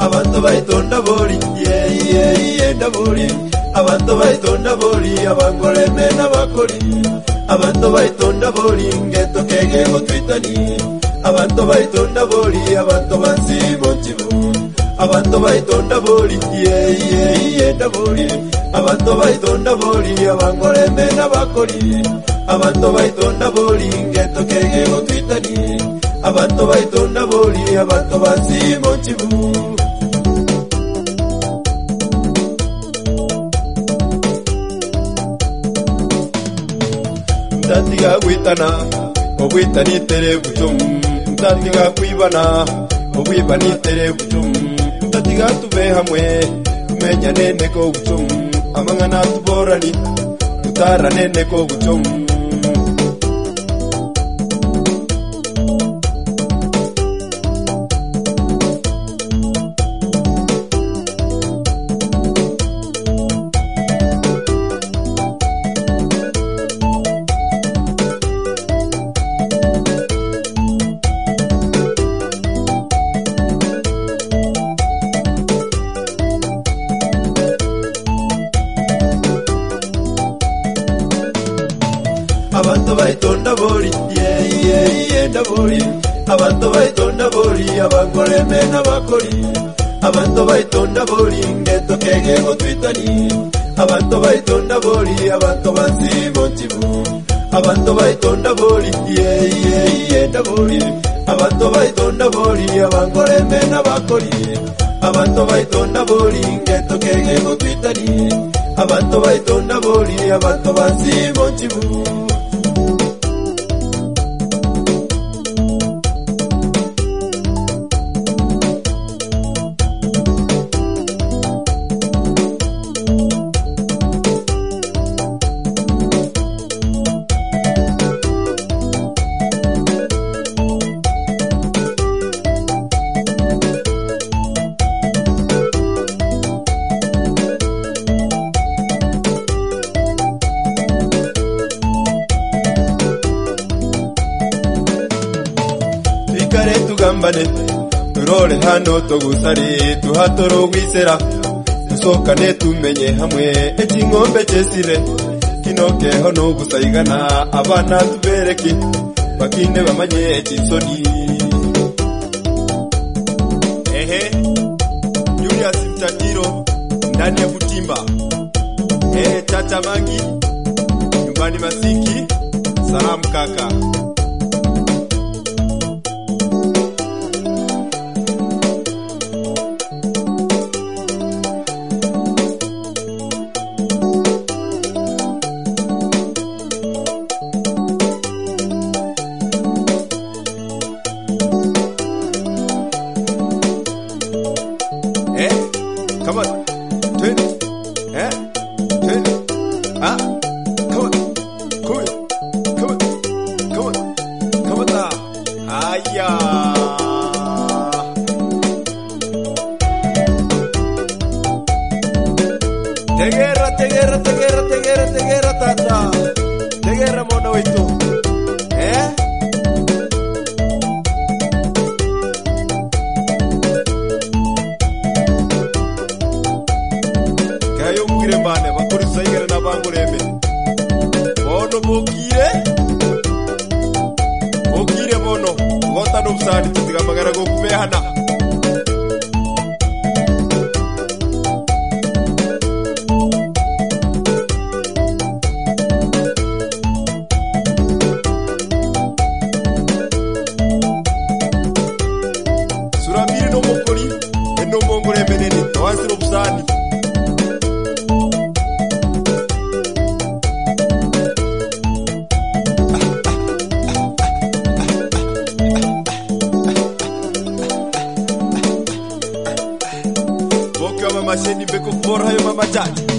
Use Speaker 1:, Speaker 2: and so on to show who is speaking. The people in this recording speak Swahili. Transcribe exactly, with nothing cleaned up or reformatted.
Speaker 1: abantu baitonda boli yeah yeah yeah boli abantu baitonda boli abangole mena bakoli abantu baitonda boli ngeto kege gotwitani abantu baitonda boli abantu bansi monchibu abantu baitonda boli yeah yeah yeah boli abantu baitonda boli abangole mena bakoli abantu baitonda boli ngeto kege gotwitani abantu baitonda boli abantu bansi monchibu Mtatiga kuitana, obwitani tere butum. Mtatiga kuibana, obwibani tere butum. Mtatiga tube hamwe, tumenya nene ko butum. Amangana tuborani, tutara nene ko butum. Abantu baitonda boli yeah yeah yeah boli abantu baitonda boli abangole mena bakoli abantu baitonda boli ngeto kege gotwitani abantu baitonda boli abantu bansi monchibu abantu baitonda boli yeah yeah yeah boli abantu baitonda boli abangole mena bakoli abantu baitonda boli ngeto kege gotwitani abantu baitonda boli abantu bansi monchibu Kare tugambane turore hano togusari tuhatoro gwisera tusokane tumenye hamwe ekingombe cyesire kinoke hono gusayigana abana tubereki bakinde bamanye ekinsoni ehe Julius Mtatiro ndani ya Butimba ehe Tata Mangi nyumbani Masiki salam kaka Come on, twin, eh, twin, ah, come on, come on, come on, come on, come on, ah, yeah. Te guerra, te guerra, te guerra, te guerra, te guerra, tata, te guerra, mono y tú, eh. Bane bakuri sayigara nabangureme bono bokire bokire bono gota nubsani tigamagara go kubehana surambiri no mokori eno mongureme neni tawasi nubsani Mama Sheni beko bora hayo mama tati